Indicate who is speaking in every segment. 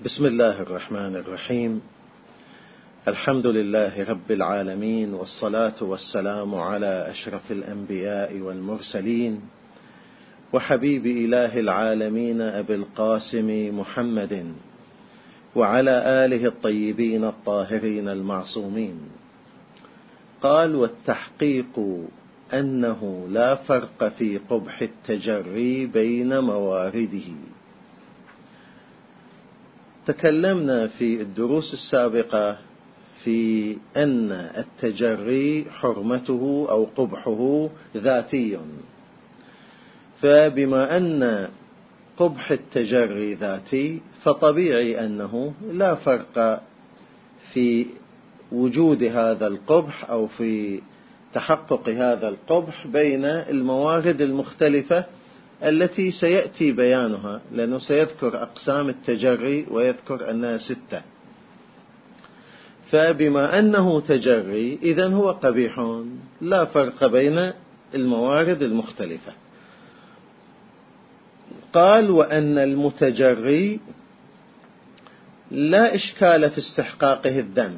Speaker 1: بسم الله الرحمن الرحيم. الحمد لله رب العالمين، والصلاة والسلام على أشرف الأنبياء والمرسلين، وحبيب إله العالمين أبي القاسم محمد، وعلى آله الطيبين الطاهرين المعصومين. قال: والتحقيق أنه لا فرق في قبح التجري بين موارده. تكلمنا في الدروس السابقة في أن التجري حرمته أو قبحه ذاتي، فبما أن قبح التجري ذاتي فطبيعي أنه لا فرق في وجود هذا القبح أو في تحقق هذا القبح بين الموارد المختلفة التي سيأتي بيانها، لأنه سيذكر أقسام التجري ويذكر أنها 6. فبما أنه تجري إذن هو قبيح، لا فرق بين الموارد المختلفة. قال: وأن المتجري لا إشكال في استحقاقه الذم.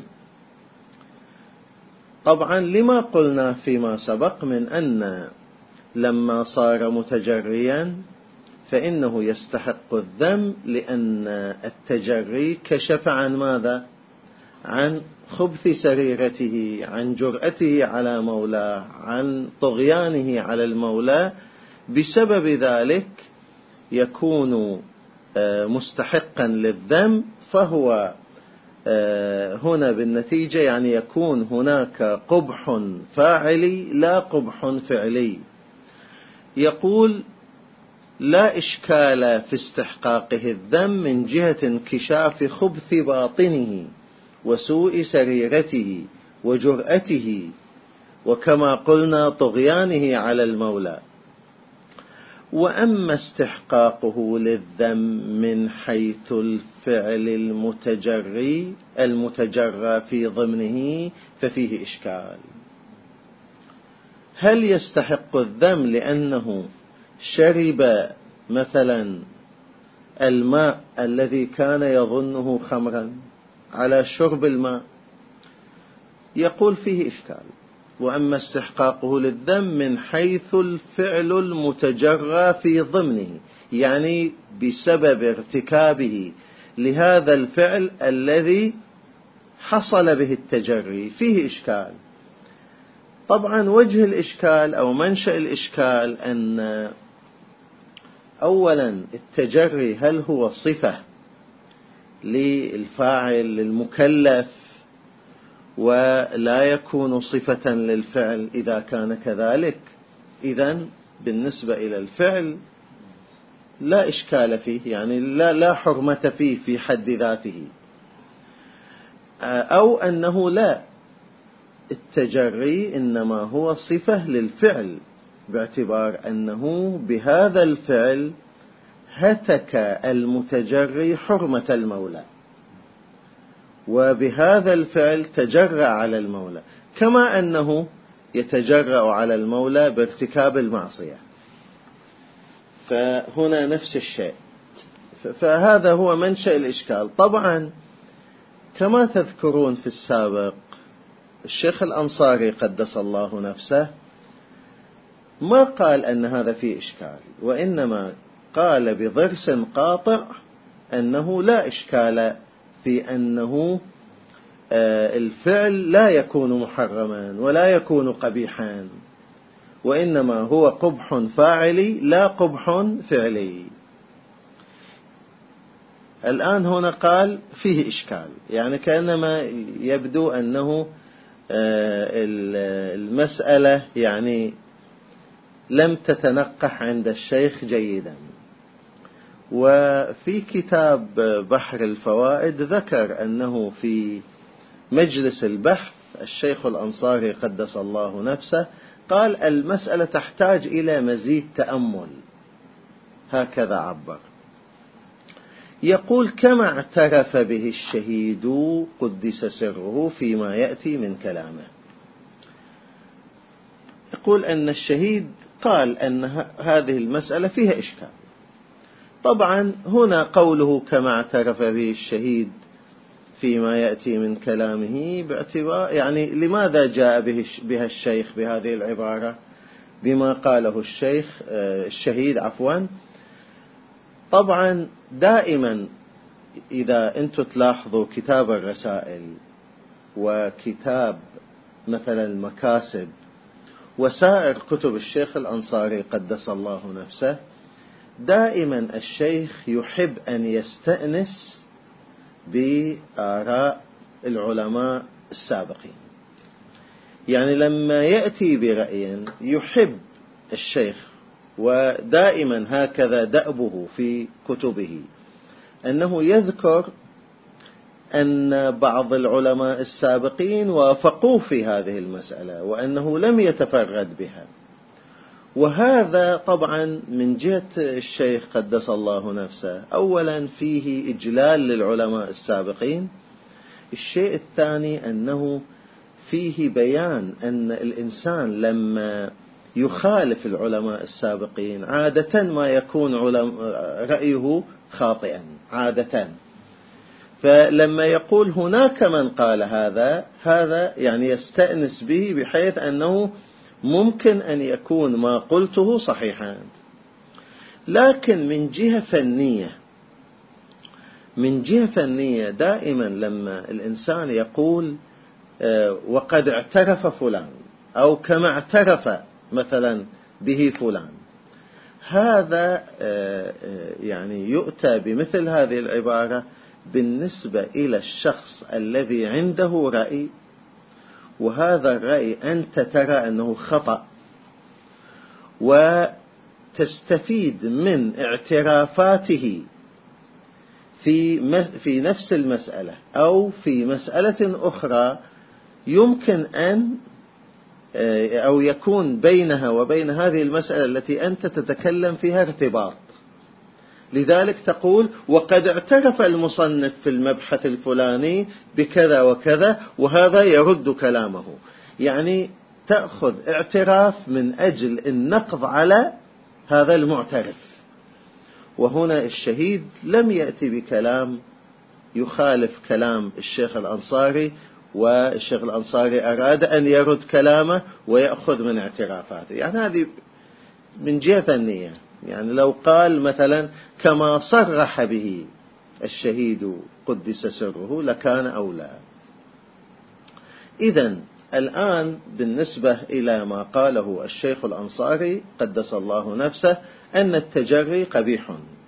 Speaker 1: طبعا لما قلنا فيما سبق من أن لما صار متجريا فإنه يستحق الذم، لأن التجري كشف عن ماذا؟ عن خبث سريرته، عن جرأته على مولاه، عن طغيانه على المولى. بسبب ذلك يكون مستحقا للذم، فهو هنا بالنتيجة يعني يكون هناك قبح فاعلي لا قبح فعلي. يقول: لا إشكال في استحقاقه الذم من جهة انكشاف خبث باطنه وسوء سريرته وجرأته، وكما قلنا طغيانه على المولى. وأما استحقاقه للذم من حيث الفعل المتجرى في ضمنه ففيه إشكال. هل يستحق الذم لأنه شرب مثلا الماء الذي كان يظنه خمرا على شرب الماء؟ يقول فيه إشكال. وأما استحقاقه للذم من حيث الفعل المتجرى في ضمنه، يعني بسبب ارتكابه لهذا الفعل الذي حصل به التجري، فيه إشكال. طبعا وجه الإشكال أو منشأ الإشكال أن أولا التجري هل هو صفة للفاعل المكلف ولا يكون صفة للفعل؟ إذا كان كذلك إذن بالنسبة إلى الفعل لا إشكال فيه، يعني لا حرمة فيه في حد ذاته. أو أنه لا، التجري إنما هو صفة للفعل، باعتبار أنه بهذا الفعل هتك المتجري حرمة المولى، وبهذا الفعل تجرأ على المولى، كما أنه يتجرأ على المولى بارتكاب المعصية. فهنا نفس الشيء. فهذا هو منشأ الإشكال. طبعا كما تذكرون في السابق الشيخ الأنصاري قدس الله نفسه ما قال أن هذا فيه إشكال، وإنما قال بضرس قاطع أنه لا إشكال في أنه الفعل لا يكون محرما ولا يكون قبيحا، وإنما هو قبح فاعلي لا قبح فعلي. الآن هنا قال فيه إشكال، يعني كأنما يبدو أنه المسألة يعني لم تتنقح عند الشيخ جيدا. وفي كتاب بحر الفوائد ذكر أنه في مجلس البحث الشيخ الأنصاري قدس الله نفسه قال المسألة تحتاج إلى مزيد تأمل، هكذا عبر. يقول: كما اعترف به الشهيد قدس سره فيما يأتي من كلامه. يقول أن الشهيد قال أن هذه المسألة فيها إشكال، طبعا هنا قوله كما اعترف به الشهيد فيما يأتي من كلامه باعتبار يعني لماذا جاء بها الشيخ بهذه العبارة بما قاله الشهيد عفوا. طبعا دائما إذا أنتم تلاحظوا كتاب الرسائل وكتاب مثلا المكاسب وسائر كتب الشيخ الأنصاري قدس الله نفسه، دائما الشيخ يحب أن يستأنس بآراء العلماء السابقين. يعني لما يأتي برأي يحب الشيخ، ودائما هكذا دأبه في كتبه، أنه يذكر أن بعض العلماء السابقين وافقوه في هذه المسألة وأنه لم يتفرد بها. وهذا طبعا من جهة الشيخ قدس الله نفسه أولا فيه إجلال للعلماء السابقين، الشيء الثاني أنه فيه بيان أن الإنسان لما يخالف العلماء السابقين عادة ما يكون رأيه خاطئا عادة. فلما يقول هناك من قال هذا يعني يستأنس به، بحيث أنه ممكن أن يكون ما قلته صحيحا. لكن من جهة فنية دائما لما الإنسان يقول وقد اعترف فلان أو كما اعترف مثلا به فلان، هذا يعني يؤتى بمثل هذه العبارة بالنسبة إلى الشخص الذي عنده رأي، وهذا الرأي أنت ترى أنه خطأ، وتستفيد من اعترافاته في نفس المسألة أو في مسألة أخرى يمكن أن أو يكون بينها وبين هذه المسألة التي أنت تتكلم فيها ارتباط. لذلك تقول وقد اعترف المصنف في المبحث الفلاني بكذا وكذا، وهذا يرد كلامه. يعني تأخذ اعتراف من أجل النقض على هذا المعترف. وهنا الشهيد لم يأتي بكلام يخالف كلام الشيخ الأنصاري، والشيخ الأنصاري أراد أن يرد كلامه ويأخذ من اعترافاته. يعني هذه من جهة فنية. يعني لو قال مثلا كما صرح به الشهيد قدس سره لكان أولى. إذن الآن بالنسبة إلى ما قاله الشيخ الأنصاري قدس الله نفسه أن التجري قبيح،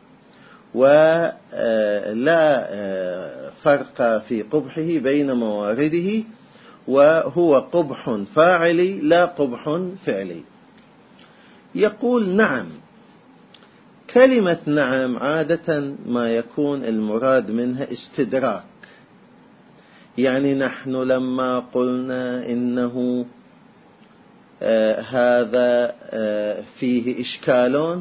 Speaker 1: ولا فرق في قبحه بين موارده، وهو قبح فاعلي لا قبح فعلي. يقول نعم. كلمة نعم عادة ما يكون المراد منها استدراك. يعني نحن لما قلنا إنه هذا فيه إشكال،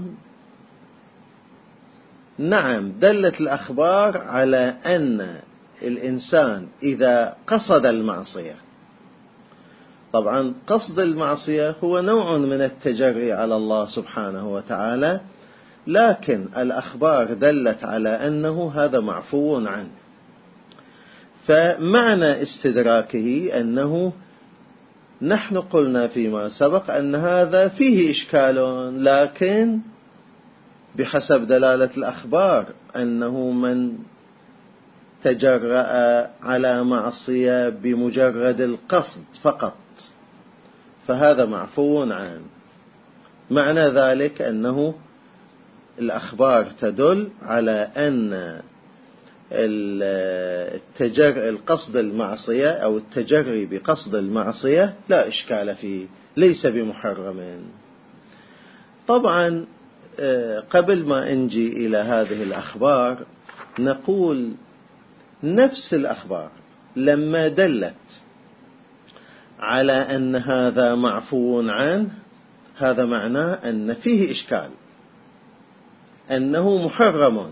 Speaker 1: نعم دلت الأخبار على أن الإنسان إذا قصد المعصية، طبعا قصد المعصية هو نوع من التجري على الله سبحانه وتعالى، لكن الأخبار دلت على أنه هذا معفو عنه. فمعنى استدراكه أنه نحن قلنا فيما سبق أن هذا فيه إشكال، لكن بحسب دلالة الأخبار أنه من تجرأ على معصية بمجرد القصد فقط فهذا معفو عنه. معنى ذلك أنه الأخبار تدل على أن القصد المعصية أو التجري بقصد المعصية لا إشكال فيه، ليس بمحرم. طبعا قبل ما نجي إلى هذه الأخبار نقول نفس الأخبار لما دلت على أن هذا معفو عنه، هذا معناه أن فيه إشكال، أنه محرم،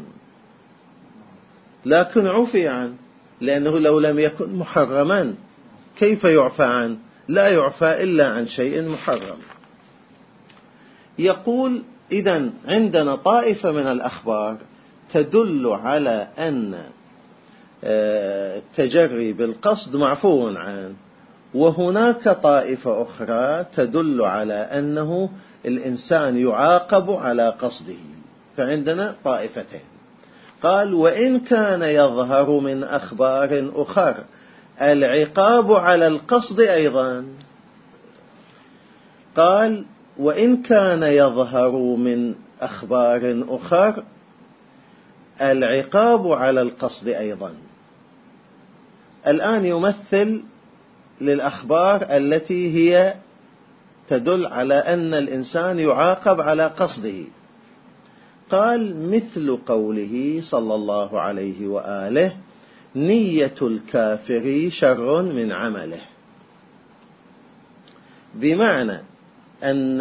Speaker 1: لكن عفي عنه، لأنه لو لم يكن محرما كيف يعفى عنه؟ لا يعفى إلا عن شيء محرم. يقول إذن عندنا طائفة من الأخبار تدل على أن التجري بالقصد معفو عنه، وهناك طائفة أخرى تدل على أنه الإنسان يعاقب على قصده. فعندنا طائفتين. قال: وإن كان يظهر من أخبار أخر العقاب على القصد أيضا. قال: وإن كان يظهر من أخبار أخر العقاب على القصد أيضا. الآن يمثل للأخبار التي هي تدل على أن الإنسان يعاقب على قصده. قال: مثل قوله صلى الله عليه وآله: نية الكافر شر من عمله. بمعنى أن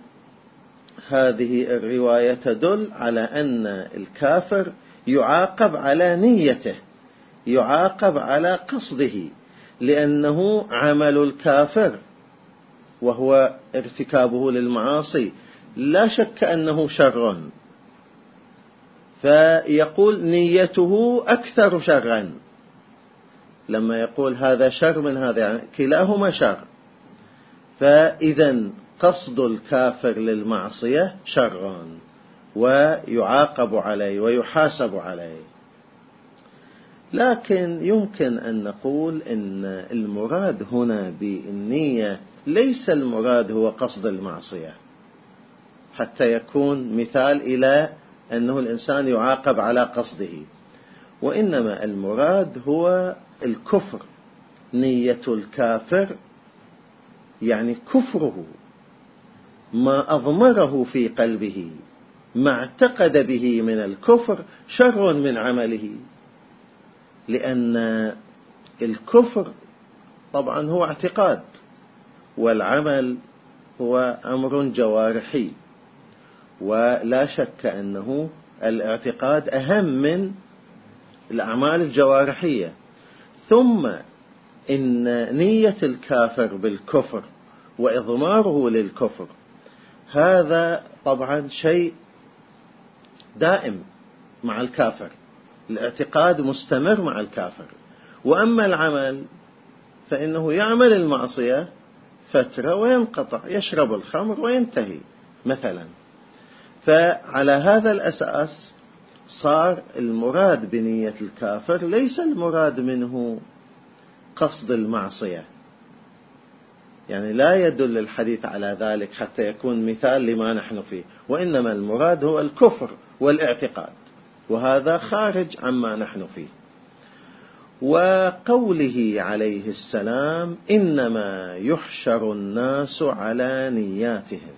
Speaker 1: هذه الرواية تدل على أن الكافر يعاقب على نيته، يعاقب على قصده، لأنه عمل الكافر وهو ارتكابه للمعاصي لا شك أنه شر، فيقول نيته أكثر شرا. لما يقول هذا شر من هذا، يعني كلاهما شر. فإذا قصد الكافر للمعصية شر ويعاقب عليه ويحاسب عليه. لكن يمكن أن نقول إن المراد هنا بالنية ليس المراد هو قصد المعصية، حتى يكون مثال إلى أنه الإنسان يعاقب على قصده، وإنما المراد هو الكفر. نية الكافر يعني كفره، ما أضمره في قلبه، ما اعتقد به من الكفر شر من عمله. لأن الكفر طبعا هو اعتقاد، والعمل هو أمر جوارحي، ولا شك أنه الاعتقاد أهم من الأعمال الجوارحية. ثم إن نية الكافر بالكفر وإضماره للكفر هذا طبعا شيء دائم مع الكافر، الاعتقاد مستمر مع الكافر. وأما العمل فإنه يعمل المعصية فترة وينقطع، يشرب الخمر وينتهي مثلا. فعلى هذا الأساس صار المراد بنية الكافر ليس المراد منه قصد المعصية، يعني لا يدل الحديث على ذلك حتى يكون مثال لما نحن فيه، وإنما المراد هو الكفر والاعتقاد، وهذا خارج عما نحن فيه. وقوله عليه السلام: إنما يحشر الناس على نياتهم.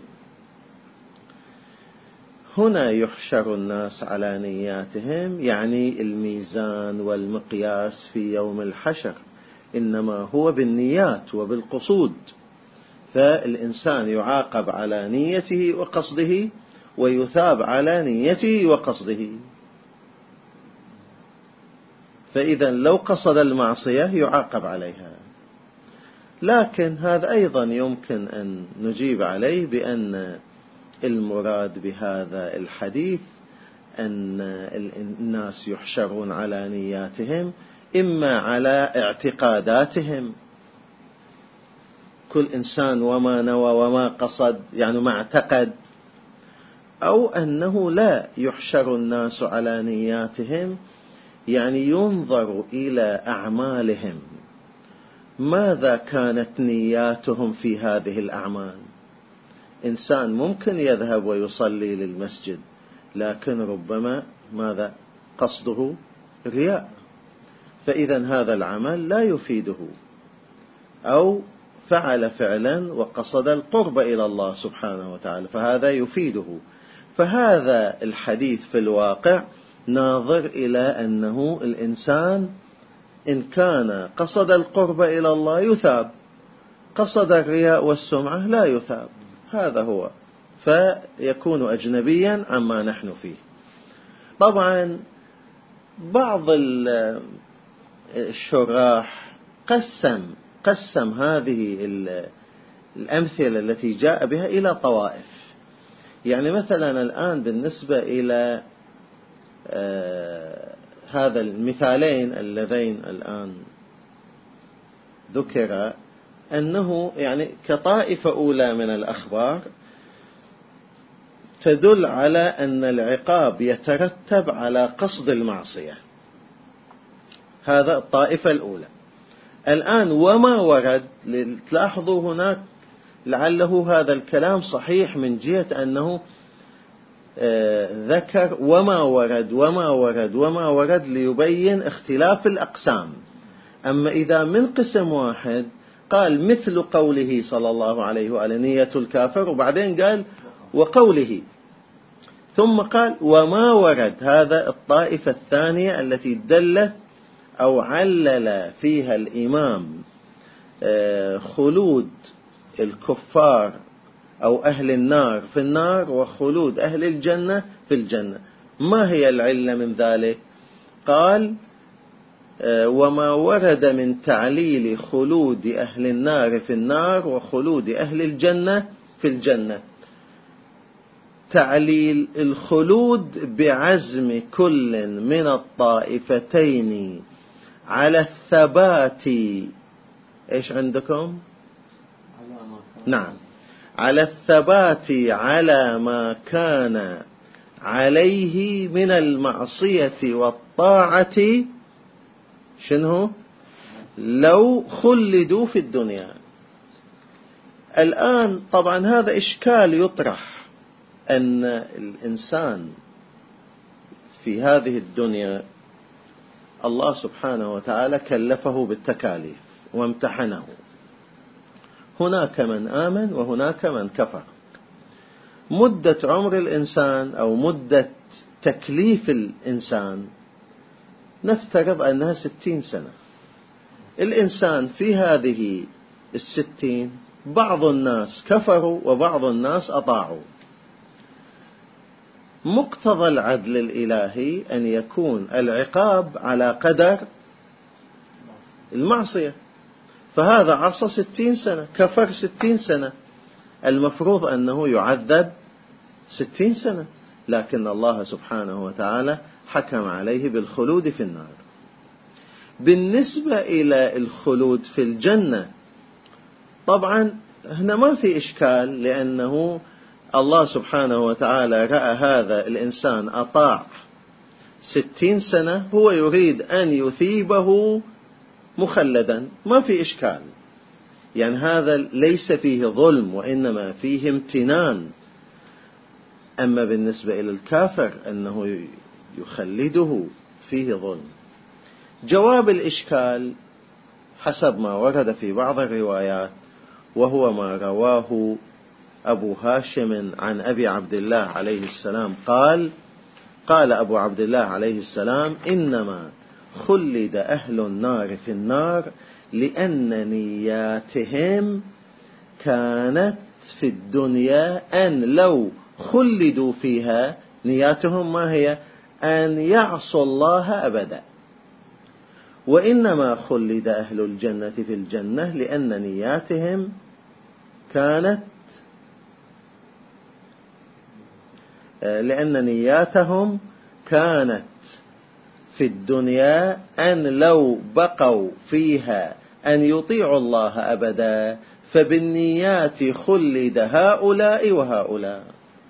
Speaker 1: هنا يحشر الناس على نياتهم يعني الميزان والمقياس في يوم الحشر إنما هو بالنيات وبالقصود، فالإنسان يعاقب على نيته وقصده ويثاب على نيته وقصده. فإذا لو قصد المعصية يعاقب عليها. لكن هذا أيضا يمكن أن نجيب عليه بأن المراد بهذا الحديث أن الناس يحشرون على نياتهم، إما على اعتقاداتهم، كل إنسان وما نوى وما قصد، يعني ما اعتقد، أو أنه لا يحشر الناس على نياتهم، يعني ينظر إلى أعمالهم، ماذا كانت نياتهم في هذه الأعمال. إنسان ممكن يذهب ويصلي للمسجد، لكن ربما ماذا قصده؟ رياء، فإذا هذا العمل لا يفيده. أو فعل فعلا وقصد القرب إلى الله سبحانه وتعالى، فهذا يفيده. فهذا الحديث في الواقع ناظر إلى أنه الإنسان إن كان قصد القرب إلى الله يثاب، قصد الرياء والسمعة لا يثاب. هذا هو، فيكون أجنبيا عما نحن فيه. طبعا بعض الشراح قسم هذه الأمثلة التي جاء بها إلى طوائف. يعني مثلا الآن بالنسبة إلى هذا المثالين اللذين الآن ذكر، أنه يعني كطائفة أولى من الأخبار تدل على أن العقاب يترتب على قصد المعصية. هذا الطائفة الأولى. الآن وما ورد، تلاحظوا هناك لعله هذا الكلام صحيح من جهة أنه ذكر وما ورد وما ورد وما ورد ليبين اختلاف الأقسام. أما إذا من قسم واحد قال مثل قوله صلى الله عليه وآله نية الكافر، وبعدين قال وقوله، ثم قال وما ورد، هذا الطائفة الثانية التي دلت أو علل فيها الإمام خلود الكفار أو أهل النار في النار وخلود أهل الجنة في الجنة. ما هي العلة من ذلك؟ قال وما ورد من تعليل خلود أهل النار في النار وخلود أهل الجنة في الجنة. تعليل الخلود بعزم كل من الطائفتين على الثبات، إيش عندكم؟ نعم، على الثبات على ما كان عليه من المعصية والطاعة، شنو؟ لو خلدوا في الدنيا. الآن طبعا هذا إشكال يطرح، أن الإنسان في هذه الدنيا الله سبحانه وتعالى كلفه بالتكاليف وامتحنه، هناك من آمن وهناك من كفر. مدة عمر الإنسان أو مدة تكليف الإنسان نفترض أنها 60 سنة. الإنسان في هذه 60 بعض الناس كفروا وبعض الناس أطاعوا. مقتضى العدل الإلهي أن يكون العقاب على قدر المعصية، فهذا عصى 60 سنة، كفر 60 سنة، المفروض أنه يعذب 60 سنة، لكن الله سبحانه وتعالى حكم عليه بالخلود في النار. بالنسبة إلى الخلود في الجنة طبعا هنا ما في إشكال، لأنه الله سبحانه وتعالى رأى هذا الإنسان أطاع 60 سنة، هو يريد أن يثيبه مخلدا، ما في إشكال. يعني هذا ليس فيه ظلم وإنما فيه امتنان. أما بالنسبة إلى الكافر أنه يخلده فيه ظلم. جواب الإشكال حسب ما ورد في بعض الروايات، وهو ما رواه أبو هاشم عن أبي عبد الله عليه السلام قال أبو عبد الله عليه السلام إنما خلد أهل النار في النار لأن نياتهم كانت في الدنيا أن لو خلدوا فيها، نياتهم ما هي؟ أن يعصوا الله أبدا. وإنما خلد أهل الجنة في الجنة لأن نياتهم كانت لأن نياتهم كانت في الدنيا أن لو بقوا فيها أن يطيعوا الله أبدا، فبالنيات خلد هؤلاء وهؤلاء.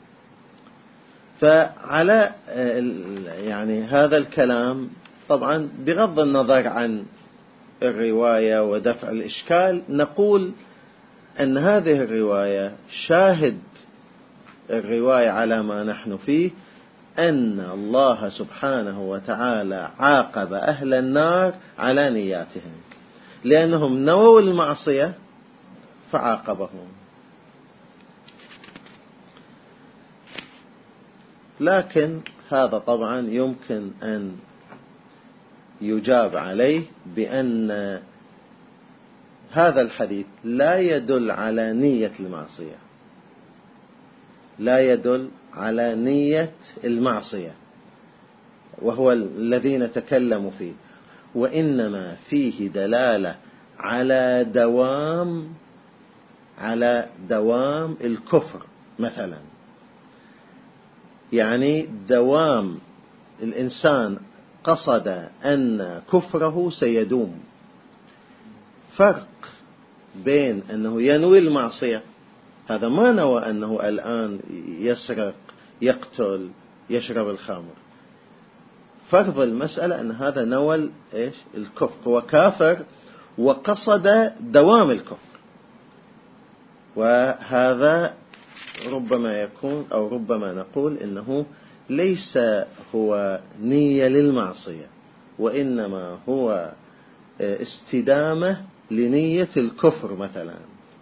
Speaker 1: فعلى يعني هذا الكلام طبعا بغض النظر عن الرواية ودفع الإشكال، نقول أن هذه الرواية شاهد الرواية على ما نحن فيه، أن الله سبحانه وتعالى عاقب أهل النار على نياتهم، لأنهم نووا المعصية فعاقبهم. لكن هذا طبعا يمكن أن يجاب عليه بأن هذا الحديث لا يدل على نية المعصية، لا يدل على نية المعصية، وهو الذي نتكلم فيه، وإنما فيه دلالة على دوام الكفر مثلا، يعني دوام الإنسان قصد أن كفره سيدوم، فرق بين أنه ينوي المعصية، هذا ما نوى أنه الآن يسرق، يقتل، يشرب الخمر. فرض المسألة أن هذا نوى الكفر، هو كافر وقصد دوام الكفر، وهذا ربما يكون أو ربما نقول إنه ليس هو نية للمعصية، وإنما هو استدامة لنية الكفر مثلا.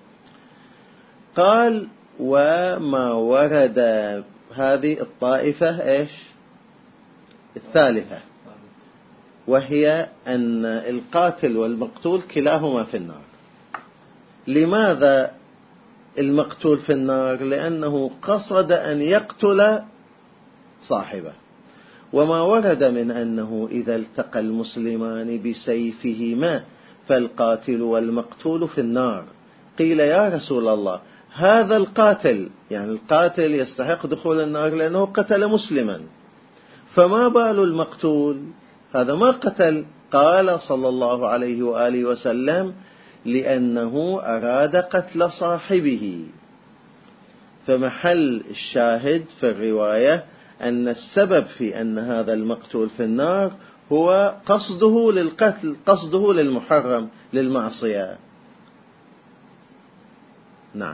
Speaker 1: قال وما ورد، هذه الطائفة الثالثة، وهي أن القاتل والمقتول كلاهما في النار. لماذا المقتول في النار؟ لأنه قصد أن يقتل صاحبه. وما ورد من أنه إذا التقى المسلمان بسيفهما فالقاتل والمقتول في النار. قيل يا رسول الله هذا القاتل، يعني القاتل يستحق دخول النار لأنه قتل مسلما، فما بال المقتول؟ هذا ما قتل. قال صلى الله عليه وآله وسلم لأنه أراد قتل صاحبه. فمحل الشاهد في الرواية أن السبب في أن هذا المقتول في النار هو قصده للقتل، قصده للمحرم، للمعصية. نعم.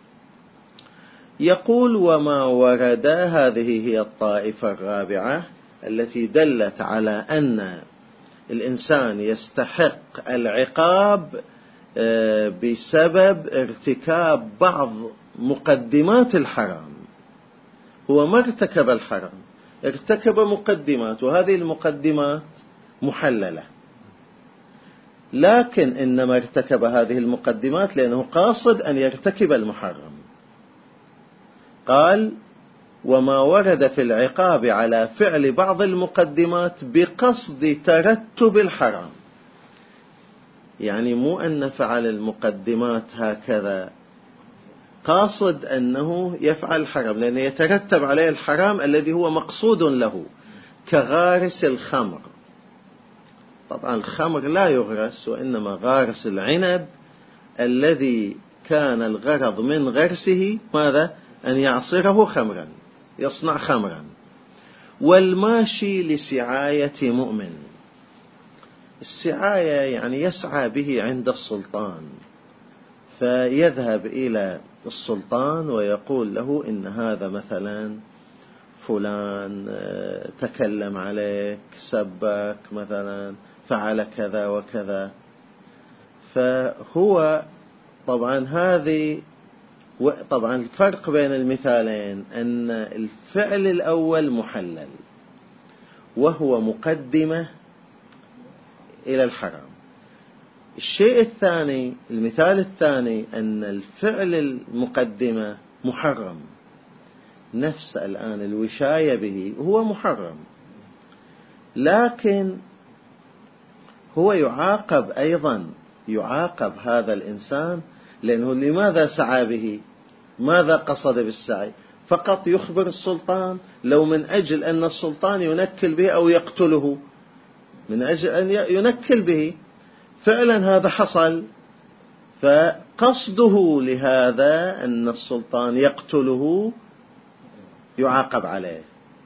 Speaker 1: يقول وما ورد، هذه هي الطائفة الرابعة التي دلت على أن الإنسان يستحق العقاب بسبب ارتكاب بعض مقدمات الحرام. هو ما ارتكب الحرام، ارتكب مقدمات، وهذه المقدمات محللة، لكن إنما ارتكب هذه المقدمات لأنه قاصد أن يرتكب المحرم. قال وما ورد في العقاب على فعل بعض المقدمات بقصد ترتب الحرام، يعني مو أن فعل المقدمات هكذا، قاصد أنه يفعل الحرام لأنه يترتب عليه الحرام الذي هو مقصود له، كغارس الخمر. طبعا الخمر لا يغرس، وإنما غارس العنب الذي كان الغرض من غرسه ماذا؟ أن يعصره خمرا، يصنع خمرا. والماشي لسعاية مؤمن، السعاية يعني يسعى به عند السلطان، فيذهب إلى السلطان ويقول له إن هذا مثلا فلان تكلم عليك، سبك مثلا، فعل كذا وكذا. فهو طبعا طبعا الفرق بين المثالين أن الفعل الأول محلل وهو مقدمة إلى الحرام. الشيء الثاني، المثال الثاني، أن الفعل المقدمة محرم، نفس الآن الوشاية به هو محرم، لكن هو يعاقب أيضا، يعاقب هذا الإنسان لأنه لماذا سعى به؟ ماذا قصد بالسعي؟ فقط يخبر السلطان، لو من أجل أن السلطان ينكل به أو يقتله، من أجل أن ينكل به، فعلا هذا حصل، فقصده لهذا أن السلطان يقتله يعاقب عليه.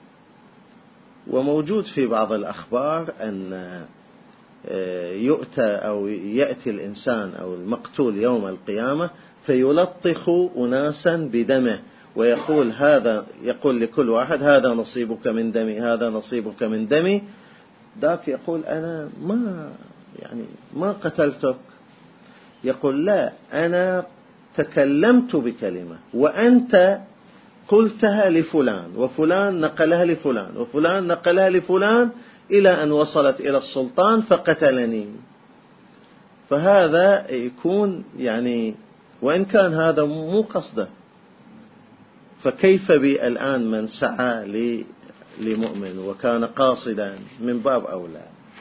Speaker 1: وموجود في بعض الأخبار أن يؤتى أو يأتي الإنسان أو المقتول يوم القيامة فيلطخ أناسا بدمه، ويقول هذا، يقول لكل واحد هذا نصيبك من دمي، هذا نصيبك من دمي. ذاك يقول أنا ما قتلتك. يقول لا، أنا تكلمت بكلمة وأنت قلتها لفلان، وفلان نقلها لفلان، وفلان نقلها لفلان، إلى أن وصلت إلى السلطان فقتلني. فهذا يكون وإن كان هذا مو قصده، فكيف بي الآن من سعى لمؤمن وكان قاصدا؟ من باب أولى.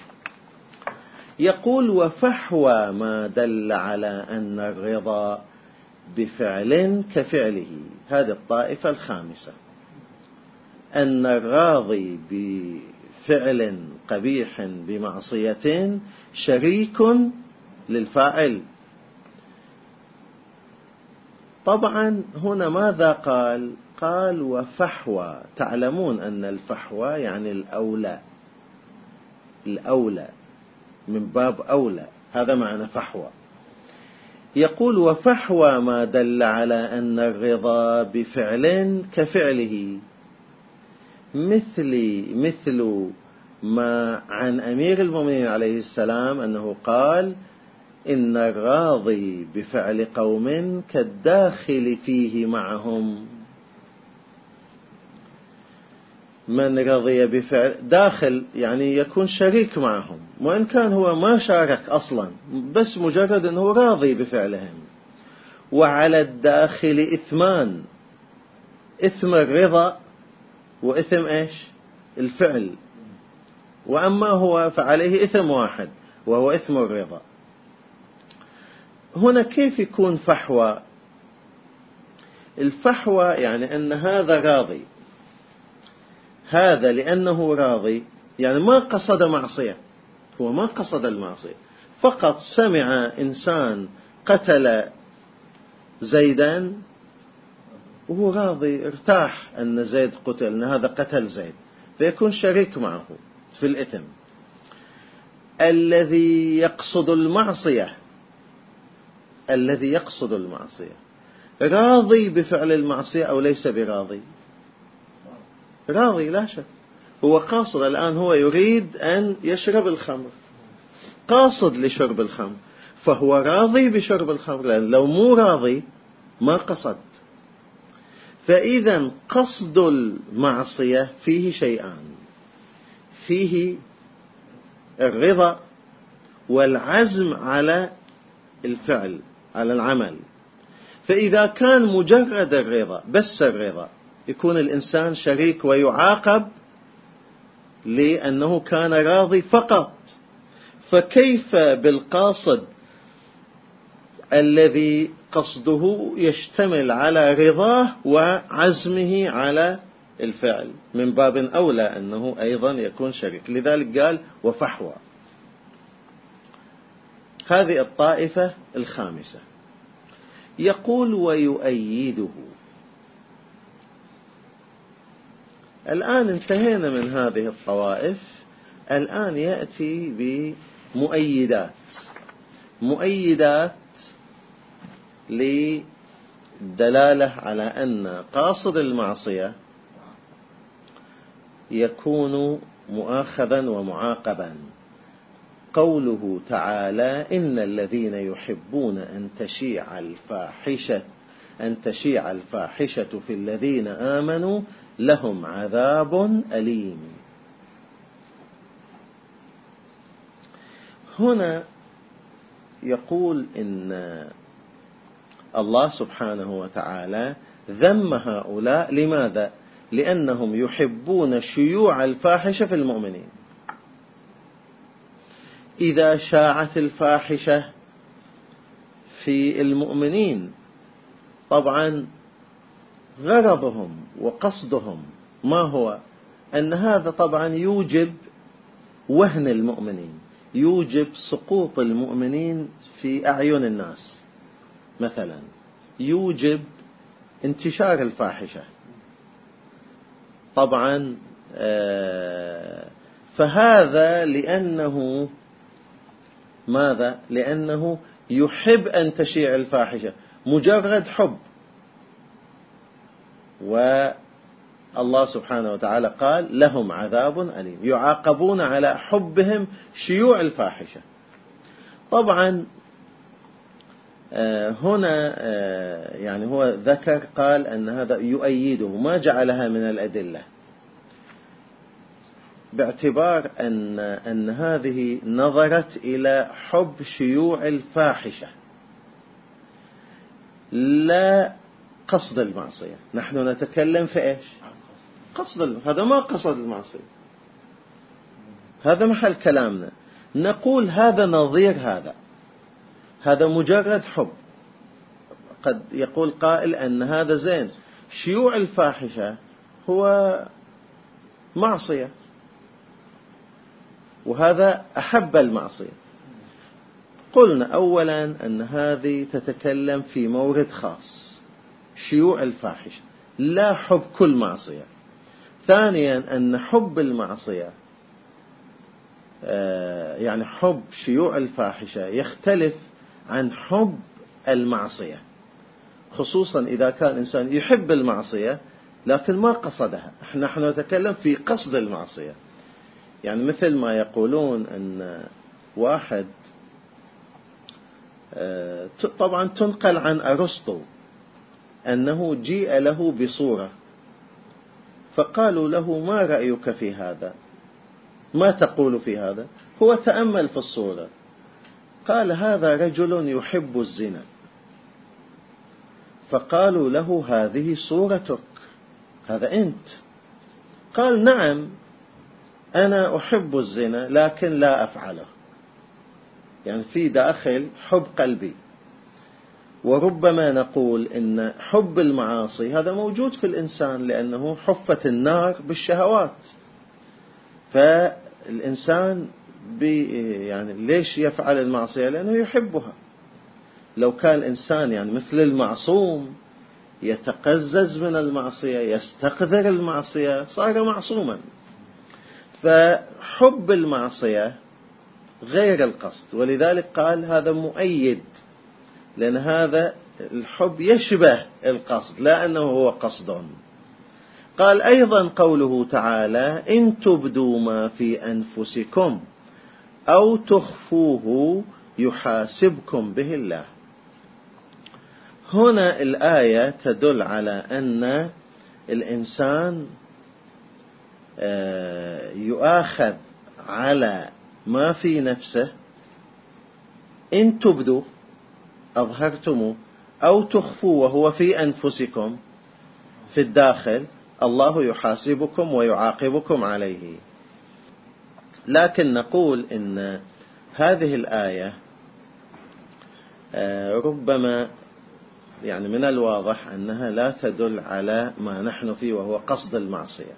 Speaker 1: يقول وفحوى ما دل على أن الرضا بفعل كفعله، هذه الطائفة الخامسة، أن الراضي فعل قبيح بمعصية شريك للفاعل. طبعا هنا ماذا قال؟ قال وفحوى. تعلمون أن الفحوى يعني الأولى من باب أولى، هذا معنى فحوى. يقول وفحوى ما دل على أن الرضا بفعل كفعله، مثل ما عن أمير المؤمنين عليه السلام أنه قال إن الراضي بفعل قوم كالداخل فيه معهم. من رضي بفعل داخل يعني يكون شريك معهم، وإن كان هو ما شارك أصلا، بس مجرد أنه راضي بفعلهم. وعلى الداخل إثمان، إثم الرضا وإثم إيش؟ الفعل. وأما هو فعليه إثم واحد وهو إثم الرضا. هنا كيف يكون فحوى؟ الفحوى يعني أن هذا راضي، هذا لأنه راضي يعني ما قصد معصية، هو ما قصد المعصية، فقط سمع إنسان قتل زيدا وهو راضي، ارتاح أن زيد قتل، أن هذا قتل زيد، فيكون شريك معه في الإثم. الذي يقصد المعصية راضي بفعل المعصية أو ليس براضي؟ راضي لا شك، هو قاصد. الآن هو يريد أن يشرب الخمر، قاصد لشرب الخمر، فهو راضي بشرب الخمر، لأن لو مو راضي ما قصد. فإذا قصد المعصية فيه شيئان، فيه الرضا والعزم على الفعل، على العمل. فإذا كان مجرد الرضا، بس الرضا، يكون الإنسان شريك ويعاقب لأنه كان راضي فقط. فكيف بالقاصد الذي قصده يشتمل على رضاه وعزمه على الفعل؟ من باب أولى أنه أيضا يكون شريك. لذلك قال وفحوى. هذه الطائفة الخامسة. يقول ويؤيده. الآن انتهينا من هذه الطوائف، الآن يأتي بمؤيدات للدلالة على أن قاصد المعصية يكون مؤاخذا ومعاقبا. قوله تعالى إن الذين يحبون أن تشيع الفاحشة في الذين آمنوا لهم عذاب أليم. هنا يقول إن الله سبحانه وتعالى ذم هؤلاء. لماذا؟ لأنهم يحبون شيوع الفاحشة في المؤمنين. إذا شاعت الفاحشة في المؤمنين، طبعا غرضهم وقصدهم ما هو؟ أن هذا طبعا يوجب وهن المؤمنين، يوجب سقوط المؤمنين في أعين الناس، مثلا يوجب انتشار الفاحشة طبعا. فهذا لأنه ماذا؟ لأنه يحب أن تشيع الفاحشة، مجرد حب. والله سبحانه وتعالى قال لهم عذاب أليم، يعاقبون على حبهم شيوع الفاحشة. طبعا هنا يعني هو ذكر، قال أن هذا يؤيده، ما جعلها من الأدلة، باعتبار أن هذه نظرت إلى حب شيوع الفاحشة لا قصد المعصية. نحن نتكلم في إيش؟ هذا ما قصد المعصية، هذا محل كلامنا. نقول هذا نظير هذا مجرد حب. قد يقول قائل أن هذا زين، شيوع الفاحشة هو معصية، وهذا أحب المعصية. قلنا أولا أن هذه تتكلم في مورد خاص، شيوع الفاحشة، لا حب كل معصية. ثانيا أن حب المعصية يعني حب شيوع الفاحشة يختلف عن حب المعصية، خصوصا إذا كان إنسان يحب المعصية لكن ما قصدها. نحن نتكلم في قصد المعصية، يعني مثل ما يقولون أن واحد طبعا تنقل عن أرسطو أنه جيء له بصورة فقالوا له ما رأيك في هذا، ما تقول في هذا؟ هو تأمل في الصورة قال هذا رجل يحب الزنا، فقالوا له هذه صورتك، هذا أنت. قال نعم أنا أحب الزنا لكن لا أفعله، يعني في داخل حب قلبي. وربما نقول إن حب المعاصي هذا موجود في الإنسان لأنه حفت النار بالشهوات، فالإنسان يعني ليش يفعل المعصية؟ لأنه يحبها. لو كان الإنسان يعني مثل المعصوم يتقزز من المعصية يستقذر المعصية صار معصوما. فحب المعصية غير القصد، ولذلك قال هذا مؤيد، لأن هذا الحب يشبه القصد لا أنه هو قصد. قال أيضا قوله تعالى إن تبدوا ما في أنفسكم أو تخفوه يحاسبكم به الله. هنا الآية تدل على أن الإنسان يؤاخذ على ما في نفسه، إن تبدوا أظهرتموه أو تخفوا وهو في أنفسكم في الداخل الله يحاسبكم ويعاقبكم عليه. لكن نقول إن هذه الآية ربما يعني من الواضح أنها لا تدل على ما نحن فيه وهو قصد المعصية،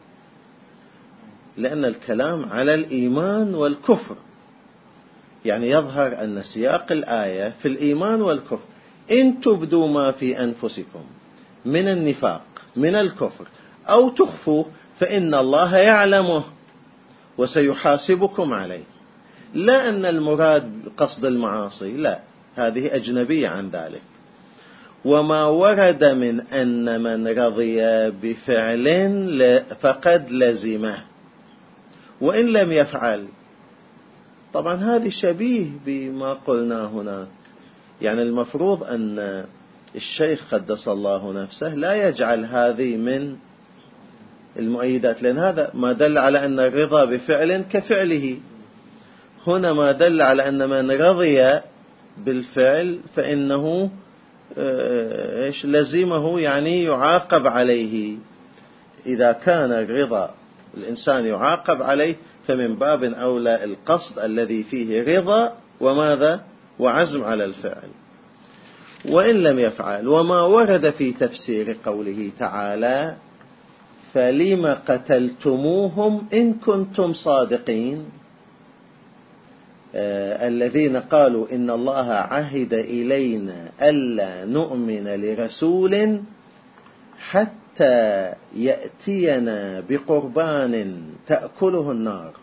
Speaker 1: لأن الكلام على الإيمان والكفر، يعني يظهر أن سياق الآية في الإيمان والكفر. إن تبدوا ما في أنفسكم من النفاق من الكفر أو تخفوه فإن الله يعلمه وسيحاسبكم عليه. لا أن المراد قصد المعاصي، لا، هذه أجنبية عن ذلك. وما ورد من أن من رضي بفعل فقد لزمه وإن لم يفعل، طبعا هذه شبيه بما قلنا هناك. يعني المفروض أن الشيخ قدس الله نفسه لا يجعل هذه من المؤيدات، لأن هذا ما دل على أن الرضا بفعل كفعله. هنا ما دل على أن من رضي بالفعل فإنه لزمه، يعني يعاقب عليه. إذا كان الرضا الإنسان يعاقب عليه فمن باب أولى القصد الذي فيه رضا وماذا وعزم على الفعل. وإن لم يفعل. وما ورد في تفسير قوله تعالى فلم قتلتموهم إن كنتم صادقين، الذين قالوا إن الله عهد إلينا ألا نؤمن لرسول حتى يأتينا بقربان تأكله النار.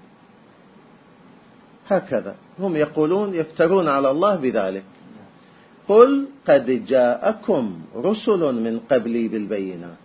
Speaker 1: هكذا هم يقولون، يفترون على الله بذلك. قل قد جاءكم رسل من قبلي بالبينات.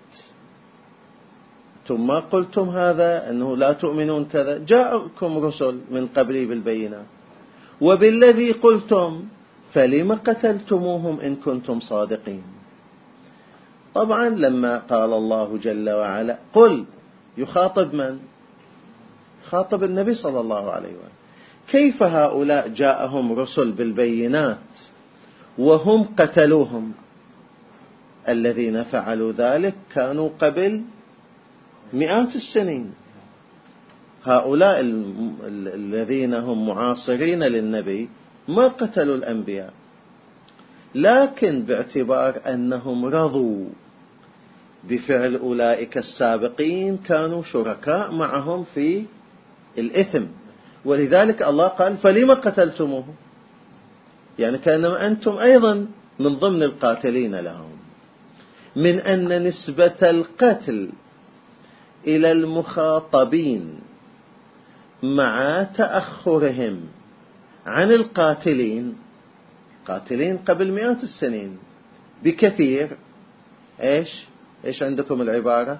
Speaker 1: ثم قلتم هذا أنه لا تؤمنون كذا، جاءكم رسل من قبلي بالبينات وبالذي قلتم فلم قتلتموهم إن كنتم صادقين. طبعا لما قال الله جل وعلا قل، يخاطب من؟ خاطب النبي صلى الله عليه وسلم. كيف هؤلاء جاءهم رسل بالبينات وهم قتلوهم؟ الذين فعلوا ذلك كانوا قبل مئات السنين. هؤلاء الذين هم معاصرين للنبي ما قتلوا الأنبياء، لكن باعتبار أنهم رضوا بفعل أولئك السابقين كانوا شركاء معهم في الإثم، ولذلك الله قال فلما قتلتموه، يعني كأنما أنتم أيضا من ضمن القاتلين لهم. من أن نسبة القتل إلى المخاطبين مع تأخرهم عن القاتلين، قاتلين قبل مئات السنين بكثير، إيش عندكم العبارة؟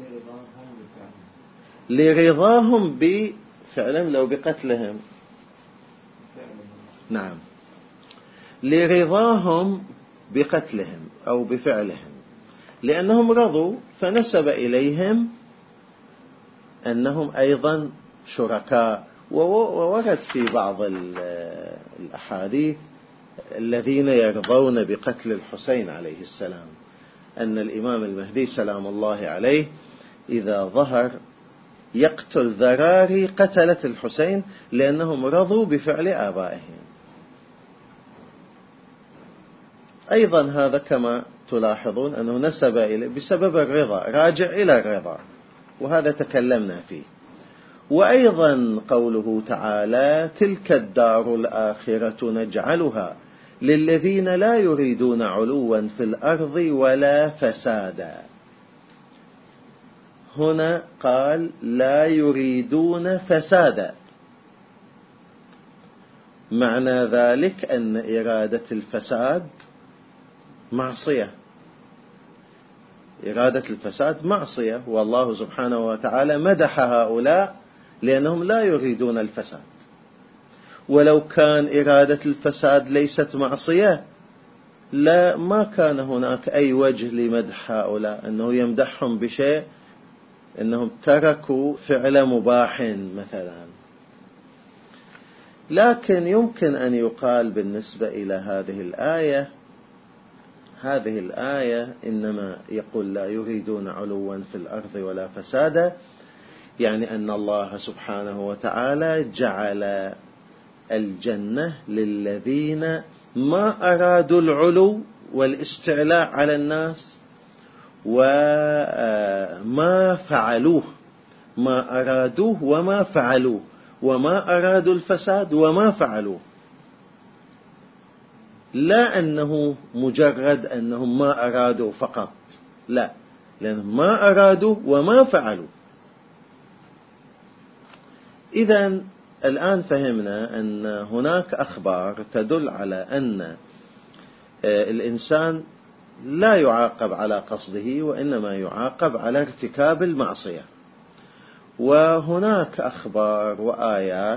Speaker 1: لرضاهم بفعلهم لو بقتلهم، نعم، لرضاهم بقتلهم أو بفعلهم، لأنهم رضوا فنسب إليهم أنهم أيضا شركاء. وورد في بعض الأحاديث الذين يرضون بقتل الحسين عليه السلام أن الإمام المهدي سلام الله عليه إذا ظهر يقتل ذراري قتلة الحسين لأنهم رضوا بفعل آبائهم. أيضا هذا كما تلاحظون أنه نسب إليه بسبب الرضا، راجع إلى الرضا، وهذا تكلمنا فيه. وأيضا قوله تعالى تلك الدار الآخرة نجعلها للذين لا يريدون علوا في الأرض ولا فسادا. هنا قال لا يريدون فسادا، معنى ذلك أن إرادة الفساد معصية، إرادة الفساد معصية، والله سبحانه وتعالى مدح هؤلاء لأنهم لا يريدون الفساد. ولو كان إرادة الفساد ليست معصية لا ما كان هناك أي وجه لمدح هؤلاء، أنه يمدحهم بشيء أنهم تركوا فعل مباح مثلا. لكن يمكن أن يقال بالنسبة إلى هذه الآية إنما يقول لا يريدون علوا في الأرض ولا فسادا، يعني أن الله سبحانه وتعالى جعل الجنة للذين ما أرادوا العلو والاستعلاء على الناس وما فعلوه، ما أرادوه وما فعلوه، وما أرادوا الفساد وما فعلوه، لا أنه مجرد أنهم ما أرادوا فقط، لا، لأنهم ما أرادوا وما فعلوا. إذن الآن فهمنا أن هناك أخبار تدل على أن الإنسان لا يعاقب على قصده وإنما يعاقب على ارتكاب المعصية. وهناك أخبار وآيات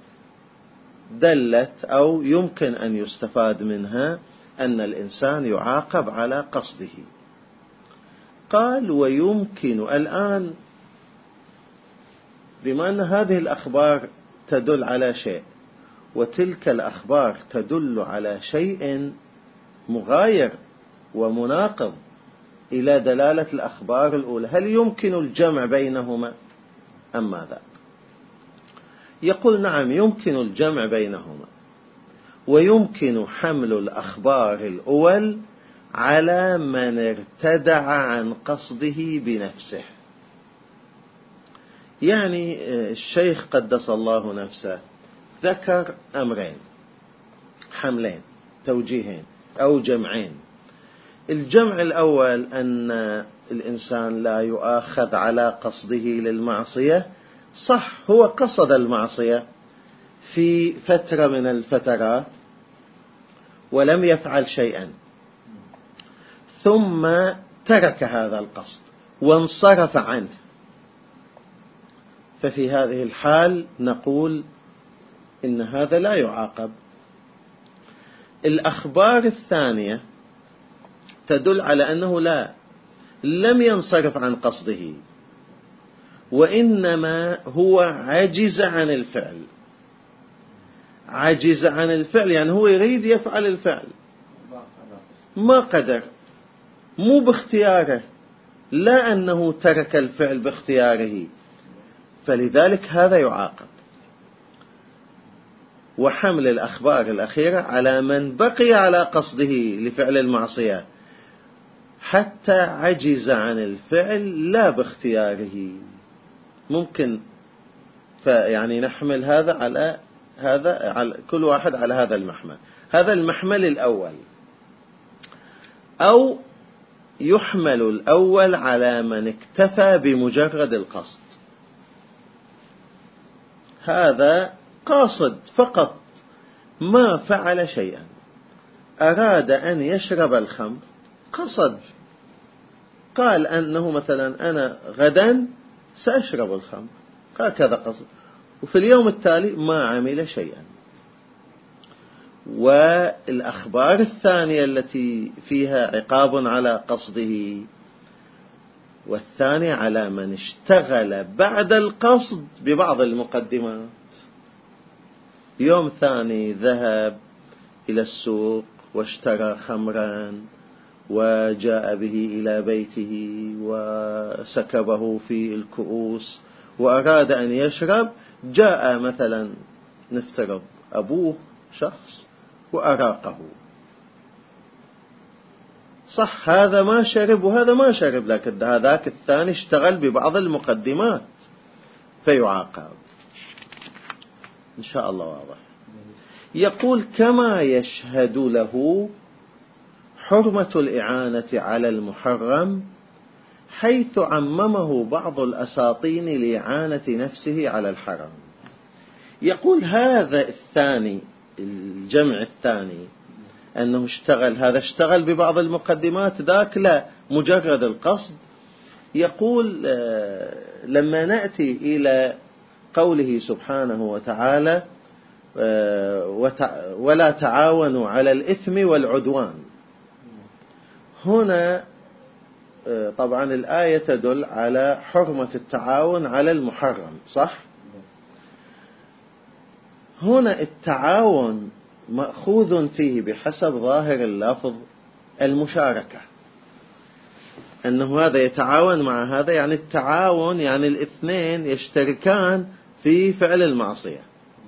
Speaker 1: دلت أو يمكن أن يستفاد منها أن الإنسان يعاقب على قصده. قال ويمكن الآن بما أن هذه الأخبار تدل على شيء وتلك الأخبار تدل على شيء مغاير ومناقض إلى دلالة الأخبار الأولى، هل يمكن الجمع بينهما أم ماذا؟ يقول نعم يمكن الجمع بينهما، ويمكن حمل الأخبار الأول على من ارتدع عن قصده بنفسه. يعني الشيخ قدس الله نفسه ذكر أمرين، حملين، توجيهين أو جمعين. الجمع الأول أن الإنسان لا يؤاخذ على قصده للمعصية، صح هو قصد المعصية في فترة من الفترات ولم يفعل شيئا، ثم ترك هذا القصد وانصرف عنه، ففي هذه الحال نقول إن هذا لا يعاقب. الأخبار الثانية تدل على أنه لم ينصرف عن قصده، وإنما هو عجز عن الفعل. عجز عن الفعل يعني هو يريد يفعل الفعل ما قدر، مو باختياره، لا أنه ترك الفعل باختياره، فلذلك هذا يعاقب. وحمل الأخبار الأخيرة على من بقي على قصده لفعل المعصية حتى عجز عن الفعل لا باختياره. ممكن فيعني نحمل هذا على هذا، على كل واحد على هذا المحمل. هذا المحمل الأول. أو يحمل الأول على من اكتفى بمجرد القصد، هذا قاصد فقط ما فعل شيئا، أراد أن يشرب الخمر، قصد، قال أنه مثلا أنا غدا سأشرب الخمر، هكذا قصد، وفي اليوم التالي ما عمل شيئا. والأخبار الثانية التي فيها عقاب على قصده، والثانية على من اشتغل بعد القصد ببعض المقدمات. يوم ثاني ذهب إلى السوق واشترى خمرا وجاء به إلى بيته وسكبه في الكؤوس وأراد أن يشرب، جاء مثلا نفترض أبوه شخص وأراقه، صح هذا ما شرب وهذا ما شرب، لكن هذاك الثاني اشتغل ببعض المقدمات فيعاقب. إن شاء الله واضح. يقول كما يشهد له حرمة الإعانة على المحرم، حيث عممه بعض الأساطين لإعانة نفسه على الحرام. يقول هذا الثاني، الجمع الثاني، أنه اشتغل، هذا اشتغل ببعض المقدمات، ذاك لا، مجرد القصد. يقول لما نأتي إلى قوله سبحانه وتعالى ولا تعاونوا على الإثم والعدوان، هنا طبعا الآية تدل على حرمة التعاون على المحرم، صح؟ هنا التعاون مأخوذ فيه بحسب ظاهر اللفظ المشاركة، أنه هذا يتعاون مع هذا، يعني التعاون يعني الاثنين يشتركان في فعل المعصية.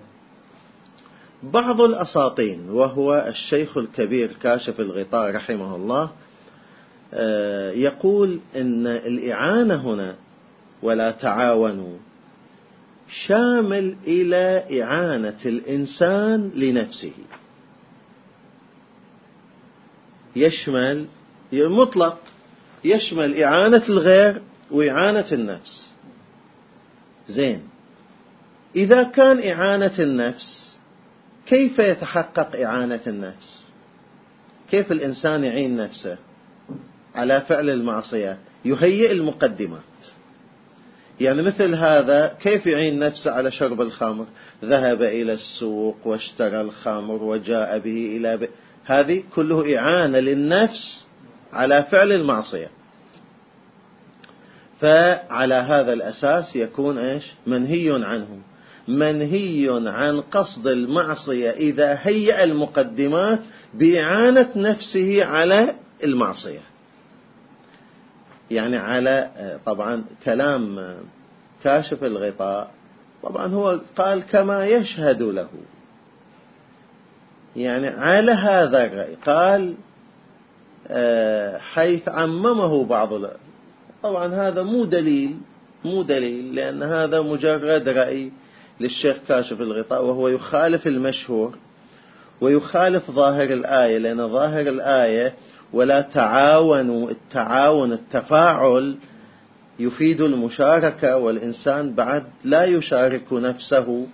Speaker 1: بعض الأساطين وهو الشيخ الكبير كاشف الغطاء رحمه الله يقول إن الإعانة هنا ولا تعاونوا شامل إلى إعانة الإنسان لنفسه، يشمل مطلق، يشمل إعانة الغير وإعانة النفس. زين، إذا كان إعانة النفس، كيف يتحقق إعانة النفس؟ كيف الإنسان يعين نفسه على فعل المعصية؟ يهيئ المقدمات. يعني مثل هذا كيف يعين نفسه على شرب الخمر؟ ذهب إلى السوق واشترى الخمر وجاء به إلى بيت، هذه كله إعانة للنفس على فعل المعصية. فعلى هذا الأساس يكون إيش؟ منهي عنه، منهي عن قصد المعصية إذا هيأ المقدمات بإعانة نفسه على المعصية. يعني على طبعا كلام كاشف الغطاء، طبعا هو قال كما يشهد له، يعني على هذا الرأي قال حيث عممه بعض طبعا هذا مو دليل، لأن هذا مجرد رأي للشيخ كاشف الغطاء، وهو يخالف المشهور ويخالف ظاهر الآية، لأن ظاهر الآية ولا تعاونوا، التعاون التفاعل يفيد المشاركة، والإنسان بعد لا يشارك نفسه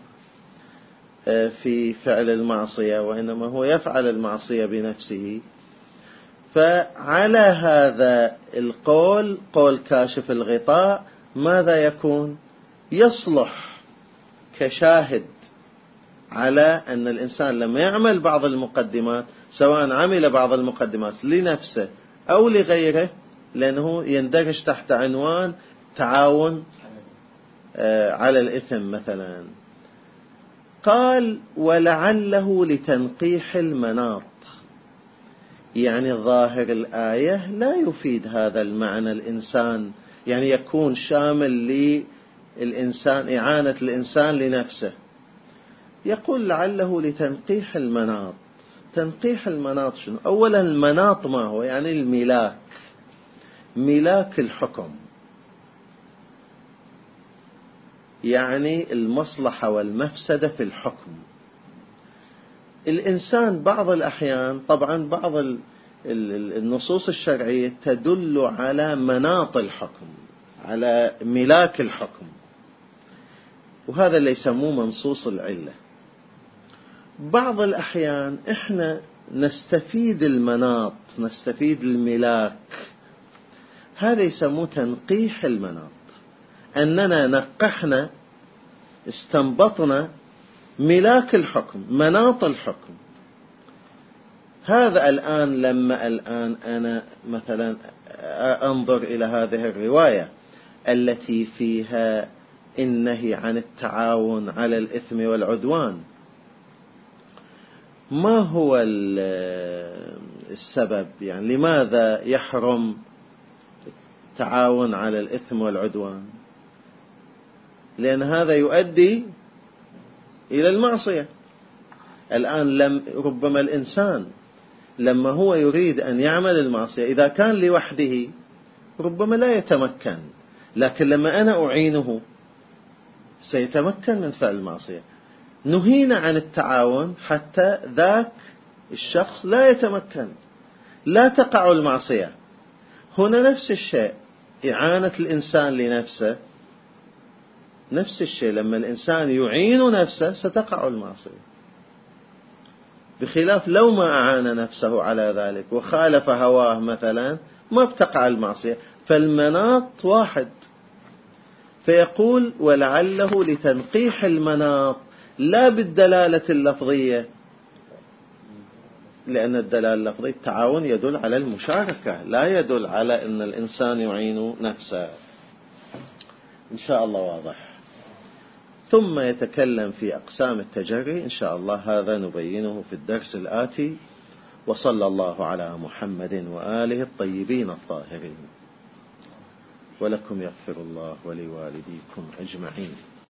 Speaker 1: في فعل المعصية، وإنما هو يفعل المعصية بنفسه. فعلى هذا القول، قول كاشف الغطاء، ماذا يكون؟ يصلح كشاهد على أن الإنسان لما يعمل بعض المقدمات، سواء عمل بعض المقدمات لنفسه أو لغيره، لأنه يندرج تحت عنوان تعاون على الإثم مثلا. قال ولعله لتنقيح المناط، يعني ظاهر الآية لا يفيد هذا المعنى، الإنسان يعني يكون شامل للإنسان، إعانة الإنسان لنفسه. يقول لعله لتنقيح المناط. تنقيح المناط شنو؟ أولا المناط ما هو؟ يعني الملاك، ملاك الحكم. يعني المصلحة والمفسدة في الحكم. الإنسان بعض الأحيان، طبعا بعض النصوص الشرعية تدل على مناط الحكم، على ملاك الحكم، وهذا اللي يسموه منصوص العلة. بعض الأحيان إحنا نستفيد المناط، نستفيد الملاك، هذا يسموه تنقيح المناط، أننا نقحنا، استنبطنا ملاك الحكم، مناط الحكم. هذا الآن لما أنا مثلا أنظر إلى هذه الرواية التي فيها النهي عن التعاون على الإثم والعدوان، ما هو السبب؟ يعني لماذا يحرم التعاون على الإثم والعدوان؟ لأن هذا يؤدي إلى المعصية. الآن ربما الإنسان لما هو يريد أن يعمل المعصية إذا كان لوحده ربما لا يتمكن، لكن لما أنا أعينه سيتمكن من فعل المعصية. نهينا عن التعاون حتى ذاك الشخص لا يتمكن، لا تقع المعصية. هنا نفس الشيء، إعانة الإنسان لنفسه نفس الشيء، لما الإنسان يعين نفسه ستقع المعصية، بخلاف لو ما أعان نفسه على ذلك وخالف هواه مثلا ما بتقع المعصية. فالمناط واحد. فيقول ولعله لتنقيح المناط لا بالدلالة اللفظية، لأن الدلالة اللفظية التعاون يدل على المشاركة، لا يدل على أن الإنسان يعين نفسه. إن شاء الله واضح. ثم يتكلم في أقسام التجري، إن شاء الله هذا نبينه في الدرس الآتي. وصلى الله على محمد وآله الطيبين الطاهرين. ولكم يغفر الله ولوالديكم أجمعين.